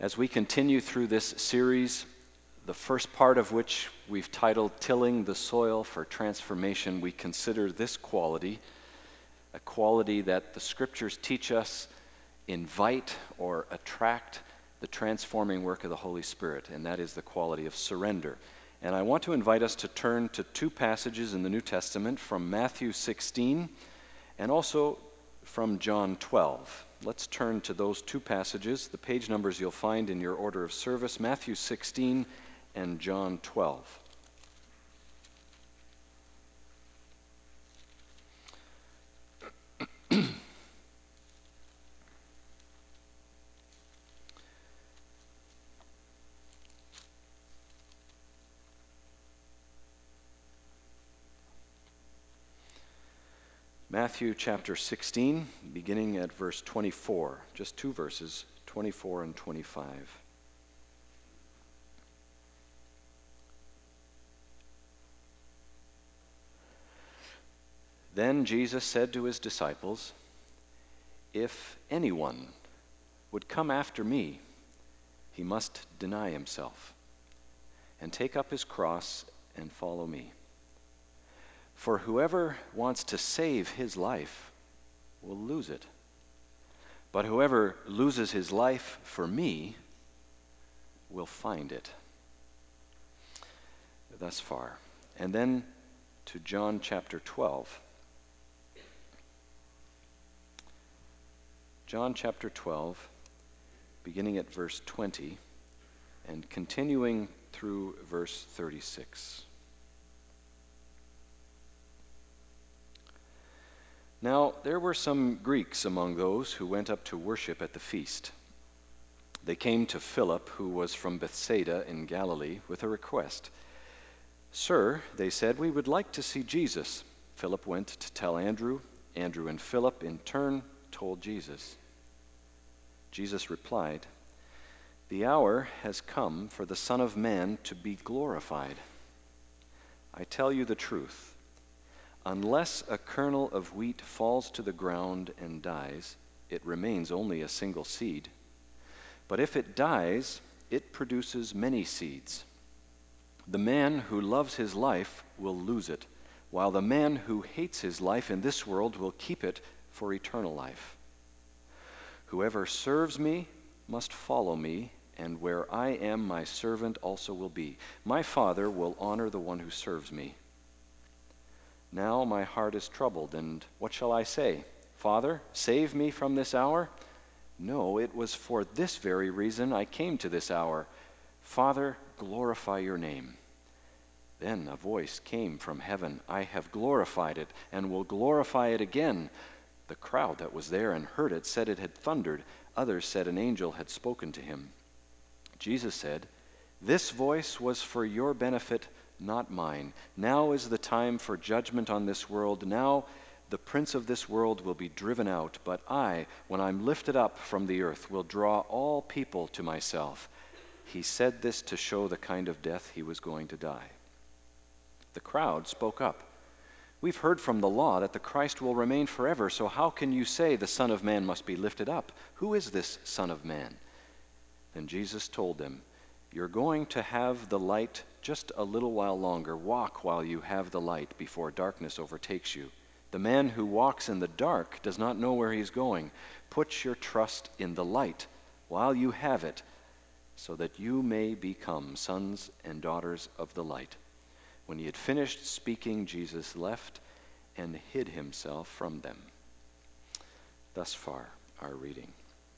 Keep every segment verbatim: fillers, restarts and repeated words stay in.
As we continue through this series, the first part of which we've titled Tilling the Soil for Transformation, we consider this quality, a quality that the Scriptures teach us invite or attract the transforming work of the Holy Spirit, and that is the quality of surrender. And I want to invite us to turn to two passages in the New Testament from Matthew sixteen and also from John twelve. Let's turn to those two passages. The page numbers you'll find in your order of service, Matthew sixteen and John twelve. Matthew chapter sixteen, beginning at verse twenty-four, just two verses, twenty-four and twenty-five. Then Jesus said to his disciples, "If anyone would come after me, he must deny himself and take up his cross and follow me. For whoever wants to save his life will lose it. But whoever loses his life for me will find it." Thus far. And then to John chapter twelve. John chapter twelve, beginning at verse twenty and continuing through verse thirty-six. Now there were some Greeks among those who went up to worship at the feast. They came to Philip, who was from Bethsaida in Galilee, with a request. "Sir," they said, "we would like to see Jesus." Philip went to tell Andrew. Andrew and Philip in turn told Jesus. Jesus replied, "The hour has come for the Son of Man to be glorified. I tell you the truth. Unless a kernel of wheat falls to the ground and dies, it remains only a single seed. But if it dies, it produces many seeds. The man who loves his life will lose it, while the man who hates his life in this world will keep it for eternal life. Whoever serves me must follow me, and where I am, my servant also will be. My Father will honor the one who serves me. Now my heart is troubled, and what shall I say? Father, save me from this hour? No, it was for this very reason I came to this hour. Father, glorify your name." Then a voice came from heaven, "I have glorified it, and will glorify it again." The crowd that was there and heard it said it had thundered. Others said an angel had spoken to him. Jesus said, "This voice was for your benefit, not mine. Now is the time for judgment on this world. Now the prince of this world will be driven out. But I, when I'm lifted up from the earth, will draw all people to myself." He said this to show the kind of death he was going to die. The crowd spoke up. "We've heard from the law that the Christ will remain forever, so how can you say the Son of Man must be lifted up? Who is this Son of Man?" Then Jesus told them, "You're going to have the light just a little while longer. Walk while you have the light before darkness overtakes you. The man who walks in the dark does not know where he's going. Put your trust in the light while you have it, so that you may become sons and daughters of the light." When he had finished speaking, Jesus left and hid himself from them. Thus far, our reading.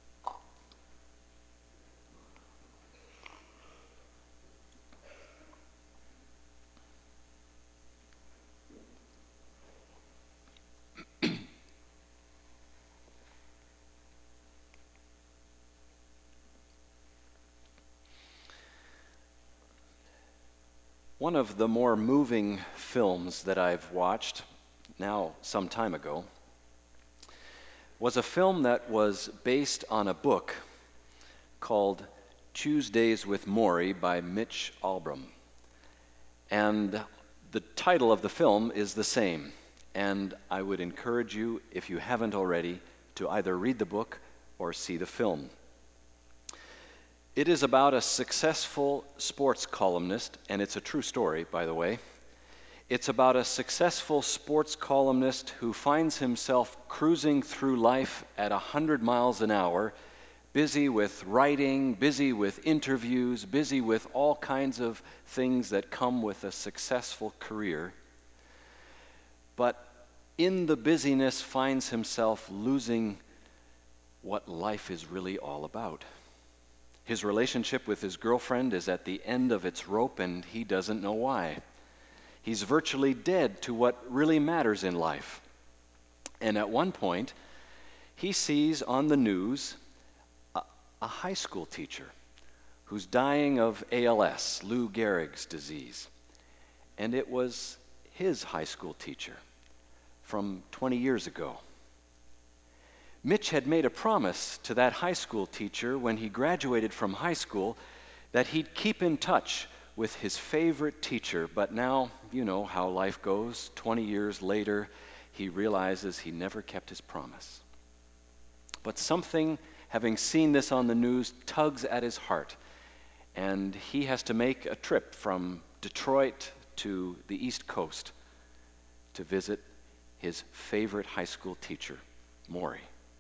One of the more moving films that I've watched, now some time ago, was a film that was based on a book called Tuesdays with Morrie by Mitch Albom. And the title of the film is the same. And I would encourage you, if you haven't already, to either read the book or see the film. It is about a successful sports columnist, and it's a true story, by the way. It's about a successful sports columnist who finds himself cruising through life at one hundred miles an hour, busy with writing, busy with interviews, busy with all kinds of things that come with a successful career. But in the busyness finds himself losing what life is really all about. His relationship with his girlfriend is at the end of its rope, and he doesn't know why. He's virtually dead to what really matters in life. And at one point, he sees on the news a, a high school teacher who's dying of A L S, Lou Gehrig's disease. And it was his high school teacher from twenty years ago. Mitch had made a promise to that high school teacher when he graduated from high school that he'd keep in touch with his favorite teacher, but now, you know how life goes. twenty years later, he realizes he never kept his promise. But something, having seen this on the news, tugs at his heart, and he has to make a trip from Detroit to the East Coast to visit his favorite high school teacher, Maury.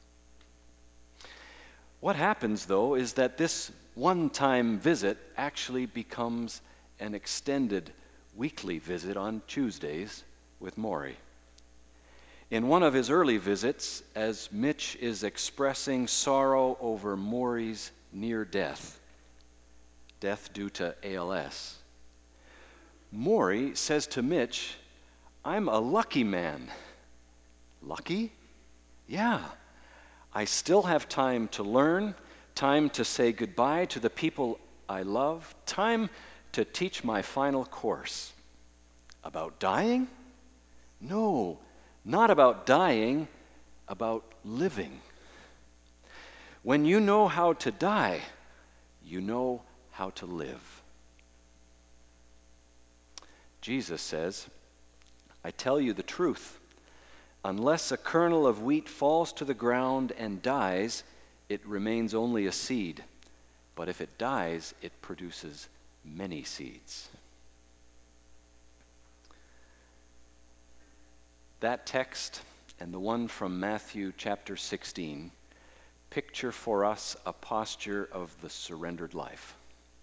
What happens, though, is that this one-time visit actually becomes an extended weekly visit on Tuesdays with Maury. In one of his early visits, as Mitch is expressing sorrow over Maury's near death, death due to A L S, Maury says to Mitch, "I'm a lucky man." Lucky? Yeah. I still have time to learn, time to say goodbye to the people I love, time to teach my final course. About dying? No, not about dying, about living. When you know how to die, you know how to live. Jesus says, "I tell you the truth. Unless a kernel of wheat falls to the ground and dies, it remains only a seed. But if it dies, it produces many seeds." That text and the one from Matthew chapter sixteen picture for us a posture of the surrendered life.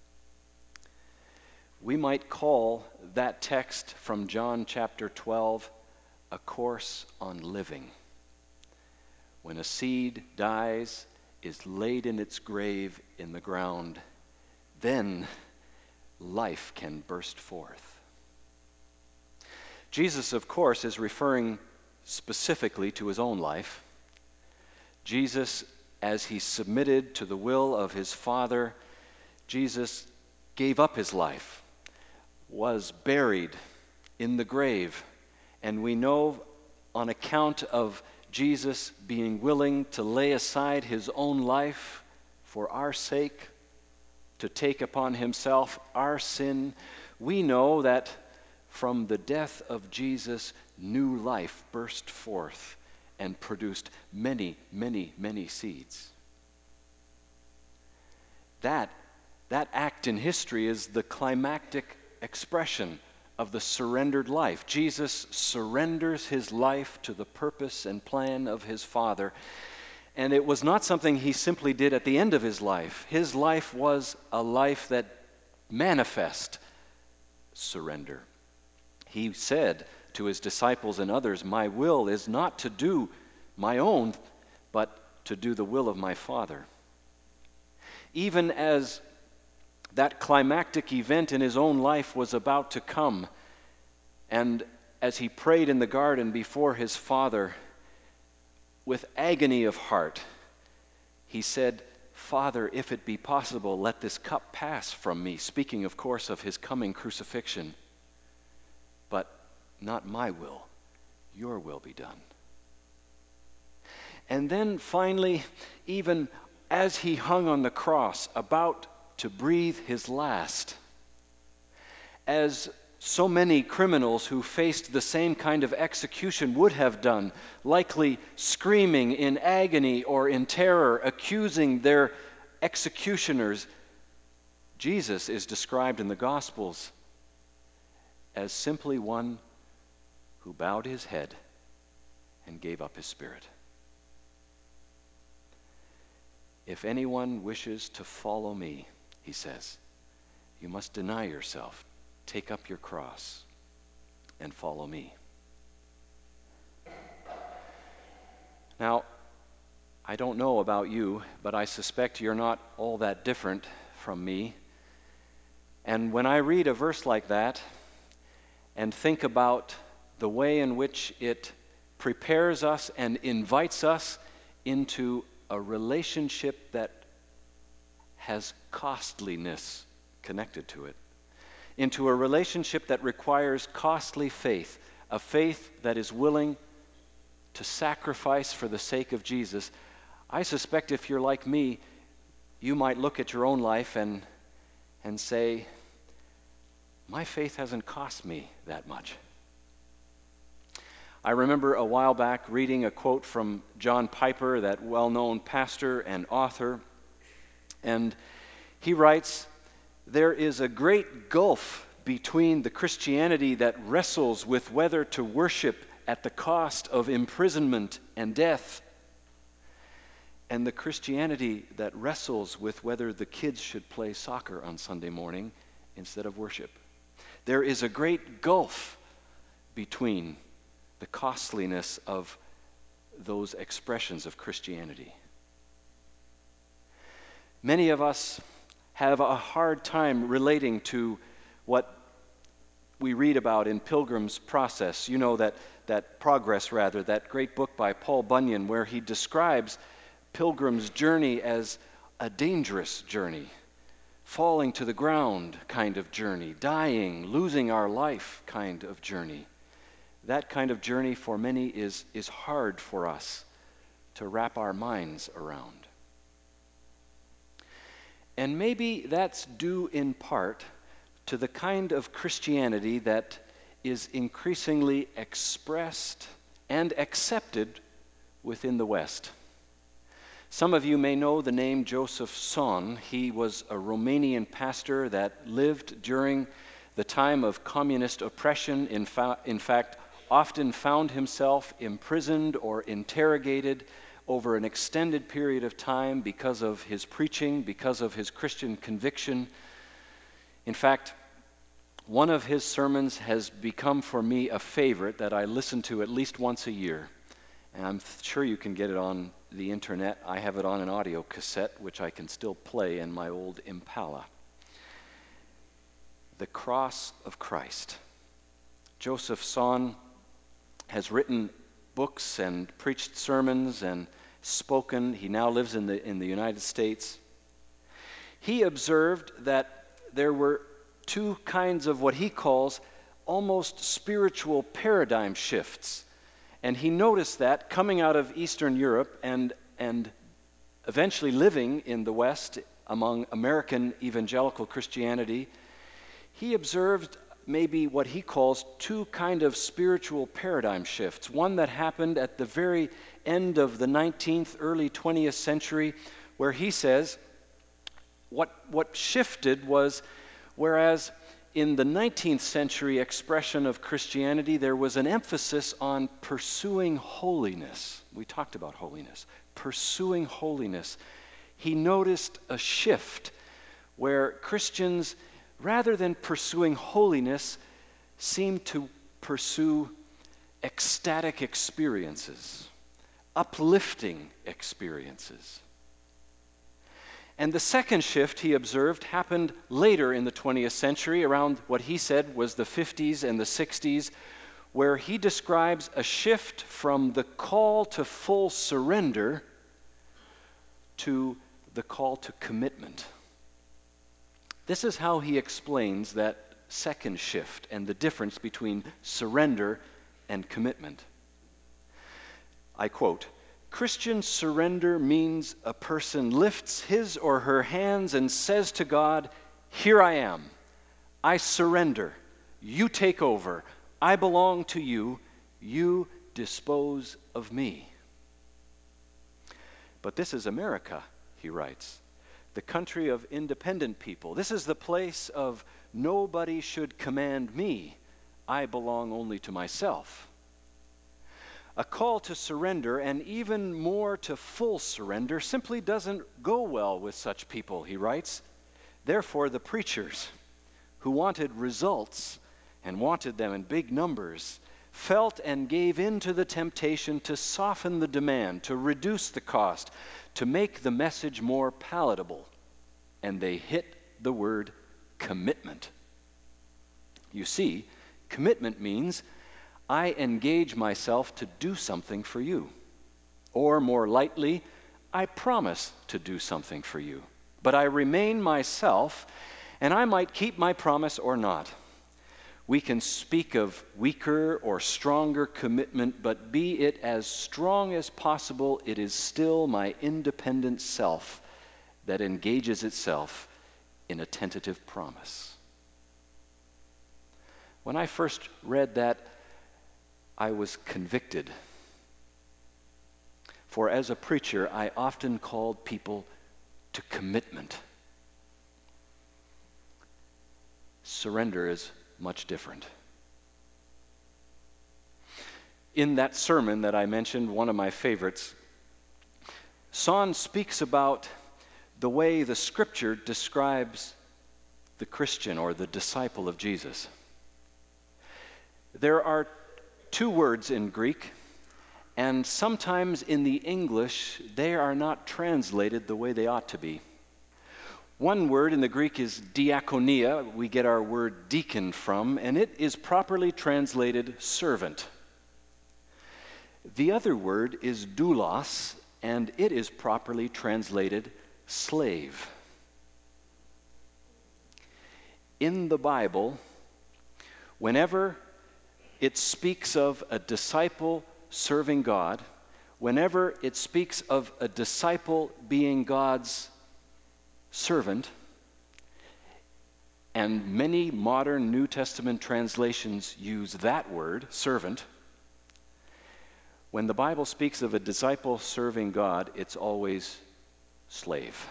We might call that text from John chapter twelve a course on living. When a seed dies, is laid in its grave in the ground, then life can burst forth. Jesus, of course, is referring specifically to his own life. Jesus, as he submitted to the will of his Father, Jesus gave up his life, was buried in the grave, and we know on account of Jesus being willing to lay aside his own life for our sake, to take upon himself our sin, we know that from the death of Jesus, new life burst forth and produced many, many, many seeds. That, that act in history is the climactic expression of the surrendered life. Jesus surrenders his life to the purpose and plan of his Father. And it was not something he simply did at the end of his life. His life was a life that manifest surrender. He said to his disciples and others, "My will is not to do my own, but to do the will of my Father." Even as that climactic event in his own life was about to come, and as he prayed in the garden before his Father, with agony of heart, he said, "Father, if it be possible, let this cup pass from me," speaking, of course, of his coming crucifixion. "But not my will, your will be done." And then finally, even as he hung on the cross, about to breathe his last, as so many criminals who faced the same kind of execution would have done, likely screaming in agony or in terror, accusing their executioners, Jesus is described in the Gospels as simply one who bowed his head and gave up his spirit. If anyone wishes to follow me, he says, you must deny yourself, take up your cross, and follow me. Now, I don't know about you, but I suspect you're not all that different from me. And when I read a verse like that and think about the way in which it prepares us and invites us into a relationship that has costliness connected to it, into a relationship that requires costly faith, a faith that is willing to sacrifice for the sake of Jesus, I suspect if you're like me, you might look at your own life and, and say, my faith hasn't cost me that much. I remember a while back reading a quote from John Piper, that well-known pastor and author, and he writes, there is a great gulf between the Christianity that wrestles with whether to worship at the cost of imprisonment and death, and the Christianity that wrestles with whether the kids should play soccer on Sunday morning instead of worship. There is a great gulf between the costliness of those expressions of Christianity. Many of us have a hard time relating to what we read about in Pilgrim's Process. You know, that, that Progress, rather, that great book by Paul Bunyan, where he describes Pilgrim's journey as a dangerous journey, falling to the ground kind of journey, dying, losing our life kind of journey. That kind of journey for many is, is hard for us to wrap our minds around. And maybe that's due in part to the kind of Christianity that is increasingly expressed and accepted within the West. Some of you may know the name Joseph Tson. He was a Romanian pastor that lived during the time of communist oppression. In, fa- in fact, often found himself imprisoned or interrogated over an extended period of time because of his preaching, because of his Christian conviction. In fact, one of his sermons has become for me a favorite that I listen to at least once a year. And I'm sure you can get it on the internet. I have it on an audio cassette, which I can still play in my old Impala. The Cross of Christ. Joseph Tson has written books and preached sermons and spoken. He now lives in the in the United States. He observed that there were two kinds of what he calls almost spiritual paradigm shifts. And he noticed that coming out of Eastern Europe and and eventually living in the West among American evangelical Christianity, he observed maybe what he calls two kind of spiritual paradigm shifts. One that happened at the very end of the nineteenth, early twentieth century, where he says what, what shifted was, whereas in the nineteenth century expression of Christianity, there was an emphasis on pursuing holiness. We talked about holiness. Pursuing holiness. He noticed a shift where Christians, rather than pursuing holiness, seem to pursue ecstatic experiences, uplifting experiences. And the second shift, he observed, happened later in the twentieth century, around what he said was the fifties and the sixties, where he describes a shift from the call to full surrender to the call to commitment. This is how he explains that second shift and the difference between surrender and commitment. I quote, "Christian surrender means a person lifts his or her hands and says to God, 'Here I am. I surrender. You take over. I belong to you. You dispose of me.' But this is America," he writes. the country of independent people. This is the place of nobody should command me. I belong only to myself. A call to surrender, and even more to full surrender, simply doesn't go well with such people, he writes. Therefore, the preachers who wanted results and wanted them in big numbers felt and gave in to the temptation to soften the demand, to reduce the cost, to make the message more palatable. And they hit the word commitment. You see, commitment means I engage myself to do something for you. Or more lightly, I promise to do something for you. But I remain myself, and I might keep my promise or not. We can speak of weaker or stronger commitment, but be it as strong as possible, it is still my independent self that engages itself in a tentative promise. When I first read that, I was convicted. For as a preacher, I often called people to commitment. Surrender is much different. In that sermon that I mentioned, one of my favorites, Son speaks about the way the Scripture describes the Christian or the disciple of Jesus. There are two words in Greek, and sometimes in the English, they are not translated the way they ought to be. One word in the Greek is diakonia, we get our word deacon from, and it is properly translated servant. The other word is doulos, and it is properly translated slave. In the Bible, whenever it speaks of a disciple serving God, whenever it speaks of a disciple being God's servant, and many modern New Testament translations use that word, servant, when the Bible speaks of a disciple serving God, it's always slave.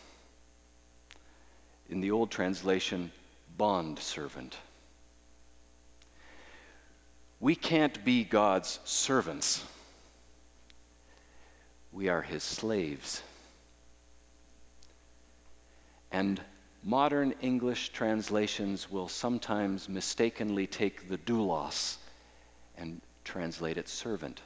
In the old translation, bond servant. We can't be God's servants. We are his slaves. And modern English translations will sometimes mistakenly take the doulos and translate it servant.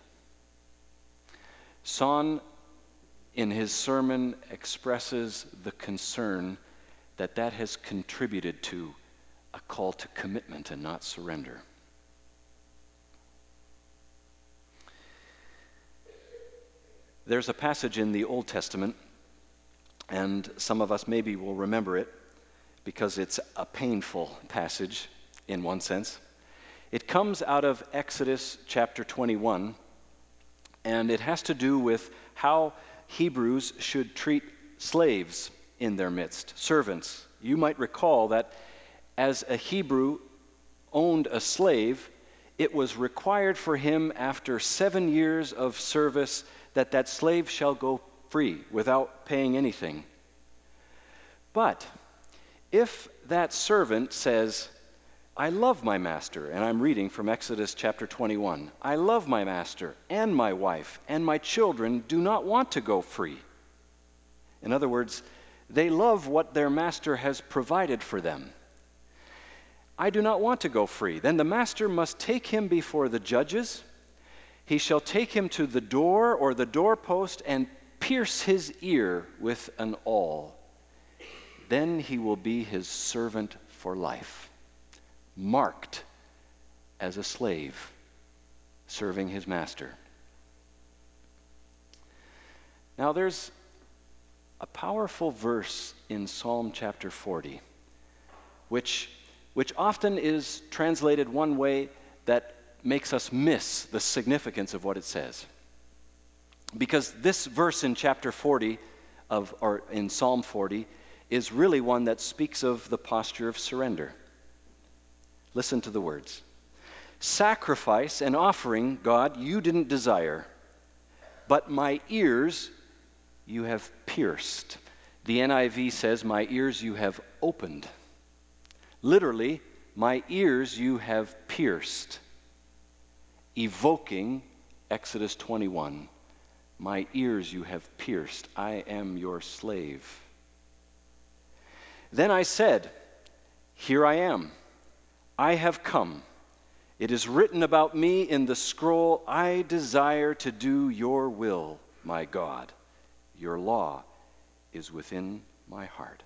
Son, in his sermon, expresses the concern that that has contributed to a call to commitment and not surrender. There's a passage in the Old Testament, and some of us maybe will remember it because it's a painful passage in one sense. It comes out of Exodus chapter twenty-one, and it has to do with how Hebrews should treat slaves in their midst, servants. You might recall that as a Hebrew owned a slave, it was required for him after seven years of service that that slave shall go free without paying anything. But if that servant says, I love my master, and I'm reading from Exodus chapter twenty-one, I love my master and my wife and my children do not want to go free. In other words, they love what their master has provided for them. I do not want to go free. Then the master must take him before the judges. He shall take him to the door or the doorpost and pierce his ear with an awl. Then he will be his servant for life, marked as a slave serving his master. Now there's a powerful verse in Psalm chapter forty, which, which often is translated one way that makes us miss the significance of what it says. Because this verse in chapter forty, of, or in Psalm forty, is really one that speaks of the posture of surrender. Listen to the words. Sacrifice and offering, God, you didn't desire, but my ears you have pierced. The N I V says, "My ears you have opened." Literally, my ears you have pierced, evoking Exodus twenty-one. My ears you have pierced. I am your slave. Then I said, here I am. I have come. It is written about me in the scroll, I desire to do your will, my God. Your law is within my heart.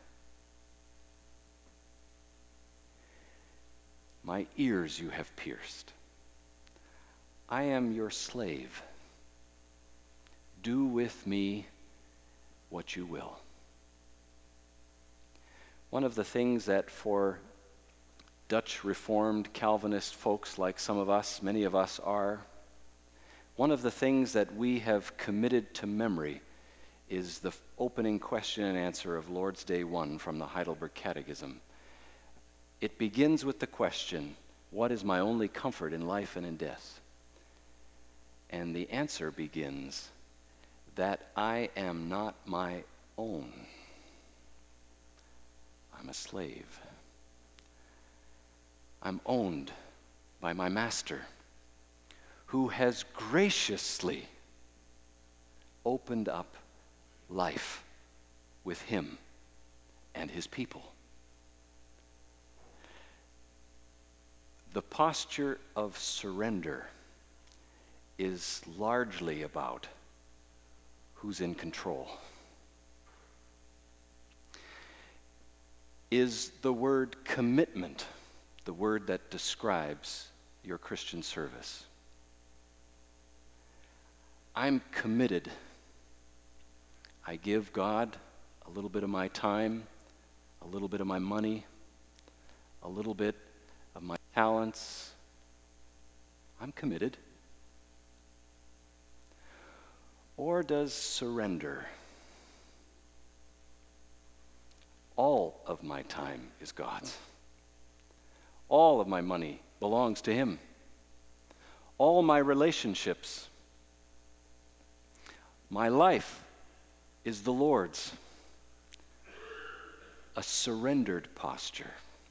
My ears you have pierced. I am your slave. Do with me what you will. One of the things that for Dutch Reformed Calvinist folks like some of us, many of us are, one of the things that we have committed to memory is the opening question and answer of Lord's Day one from the Heidelberg Catechism. It begins with the question, what is my only comfort in life and in death? And the answer begins, that I am not my own. I'm a slave. I'm owned by my master, who has graciously opened up life with him and his people. The posture of surrender is largely about who's in control. Is the word commitment the word that describes your Christian service? I'm committed. I give God a little bit of my time, a little bit of my money, a little bit of my talents. I'm committed. Or does surrender? All of my time is God's. All of my money belongs to Him. All my relationships, my life is the Lord's. A surrendered posture.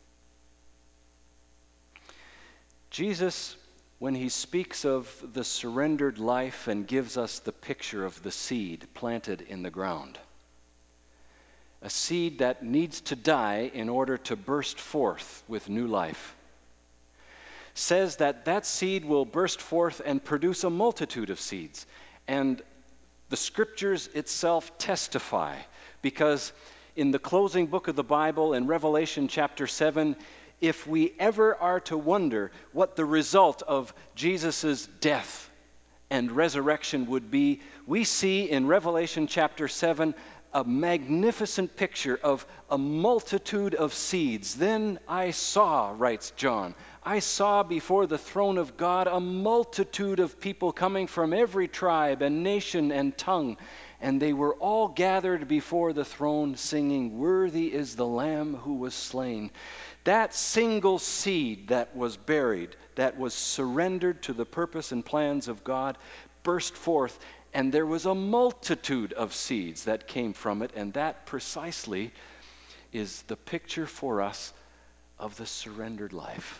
Jesus, when he speaks of the surrendered life and gives us the picture of the seed planted in the ground, a seed that needs to die in order to burst forth with new life, says that that seed will burst forth and produce a multitude of seeds. And the scriptures itself testify, because in the closing book of the Bible, in Revelation chapter seven, if we ever are to wonder what the result of Jesus' death and resurrection would be, we see in Revelation chapter seven a magnificent picture of a multitude of seeds. Then I saw, writes John, I saw before the throne of God a multitude of people coming from every tribe and nation and tongue, and they were all gathered before the throne singing, "Worthy is the Lamb who was slain." That single seed that was buried, that was surrendered to the purpose and plans of God, burst forth, and there was a multitude of seeds that came from it, and that precisely is the picture for us of the surrendered life.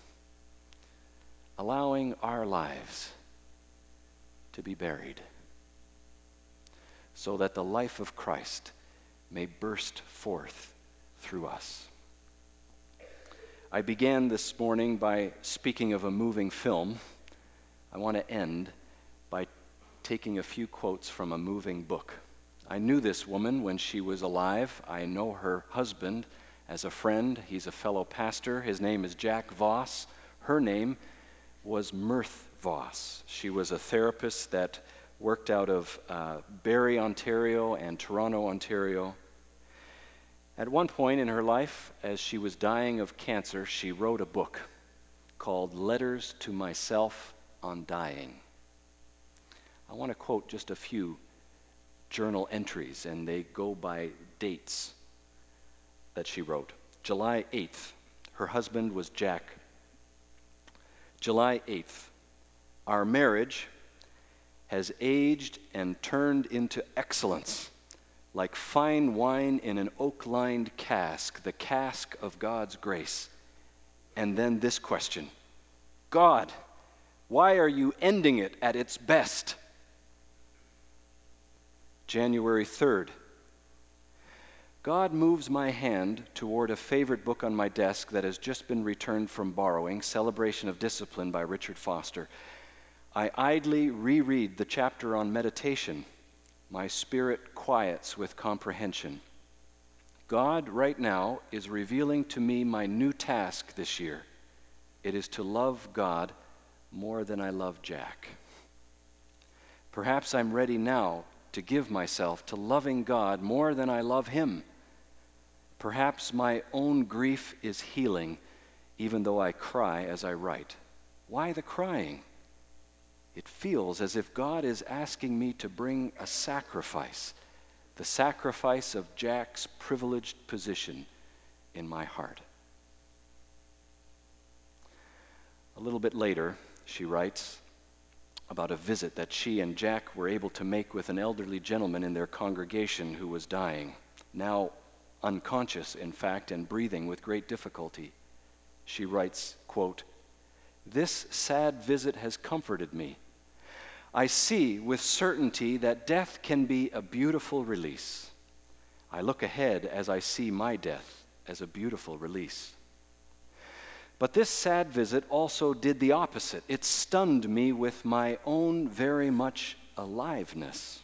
Allowing our lives to be buried so that the life of Christ may burst forth through us. I began this morning by speaking of a moving film. I want to end by taking a few quotes from a moving book. I knew this woman when she was alive. I know her husband as a friend. He's a fellow pastor. His name is Jack Voss. Her name was Mirth Voss. She was a therapist that worked out of uh, Barrie, Ontario and Toronto, Ontario. At one point in her life, as she was dying of cancer, she wrote a book called Letters to Myself on Dying. I want to quote just a few journal entries, and they go by dates that she wrote. July eighth, her husband was Jack. July eighth, our marriage has aged and turned into excellence like fine wine in an oak-lined cask, the cask of God's grace. And then this question: God, why are you ending it at its best? January third. God moves my hand toward a favorite book on my desk that has just been returned from borrowing, Celebration of Discipline by Richard Foster. I idly reread the chapter on meditation. My spirit quiets with comprehension. God right now is revealing to me my new task this year. It is to love God more than I love Jack. Perhaps I'm ready now to give myself to loving God more than I love him. Perhaps my own grief is healing, even though I cry as I write. Why the crying? It feels as if God is asking me to bring a sacrifice, the sacrifice of Jack's privileged position in my heart. A little bit later, she writes about a visit that she and Jack were able to make with an elderly gentleman in their congregation who was dying, now unconscious, in fact, and breathing with great difficulty. She writes, quote, "This sad visit has comforted me. I see with certainty that death can be a beautiful release. I look ahead as I see my death as a beautiful release. But this sad visit also did the opposite. It stunned me with my own very much aliveness.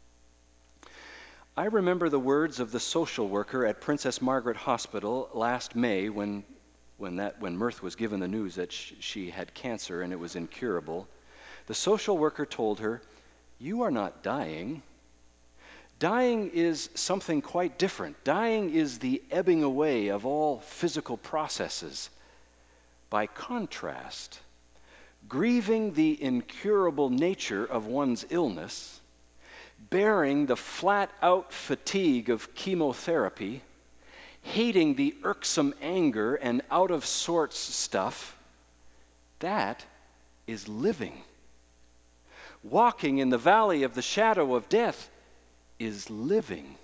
I remember the words of the social worker at Princess Margaret Hospital last May when, when, that, when Mirth was given the news that sh- she had cancer and it was incurable. The social worker told her, 'You are not dying. Dying is something quite different. Dying is the ebbing away of all physical processes. By contrast, grieving the incurable nature of one's illness, bearing the flat-out fatigue of chemotherapy, hating the irksome anger and out-of-sorts stuff, that is living. Walking in the valley of the shadow of death is living.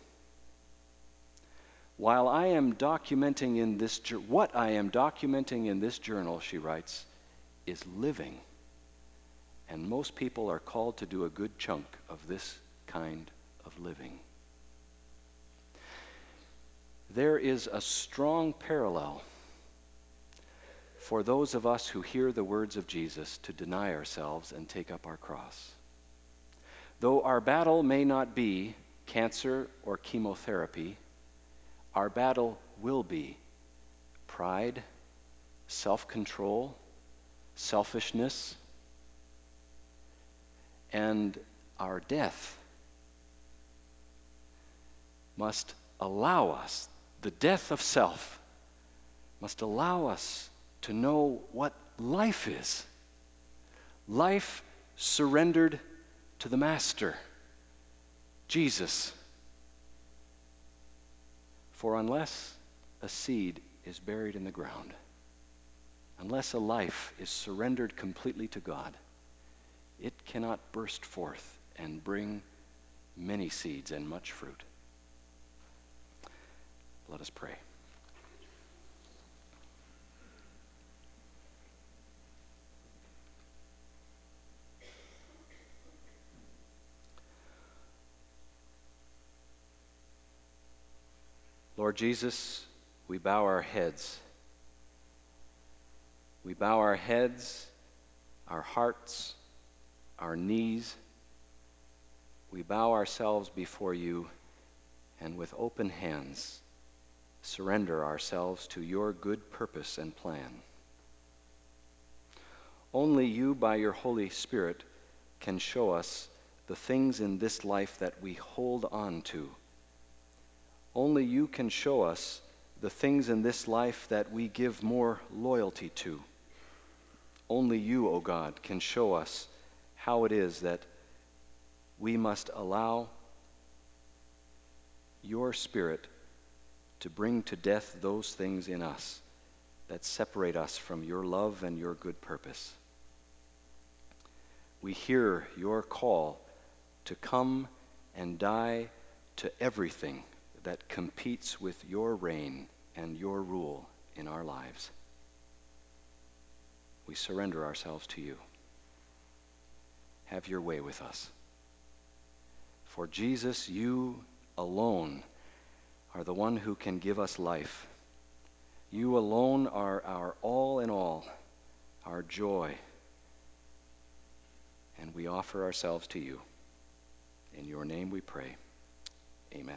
While I am documenting in this, what I am documenting in this journal,' she writes, 'is living. And most people are called to do a good chunk of this kind of living.' There is a strong parallel for those of us who hear the words of Jesus to deny ourselves and take up our cross. Though our battle may not be cancer or chemotherapy, our battle will be pride, self-control, selfishness, and our death must allow us, the death of self, must allow us to know what life is. Life surrendered to the Master, Jesus. For unless a seed is buried in the ground, unless a life is surrendered completely to God, it cannot burst forth and bring many seeds and much fruit. Let us pray. Lord Jesus, we bow our heads. We bow our heads, our hearts, our knees. We bow ourselves before you and with open hands surrender ourselves to your good purpose and plan. Only you, by your Holy Spirit, can show us the things in this life that we hold on to. Only you can show us the things in this life that we give more loyalty to. Only you, O God, can show us how it is that we must allow your Spirit to bring to death those things in us that separate us from your love and your good purpose. We hear your call to come and die to everything that competes with your reign and your rule in our lives. We surrender ourselves to you. Have your way with us. For Jesus, you alone are the one who can give us life. You alone are our all in all, our joy. And we offer ourselves to you. In your name we pray. Amen.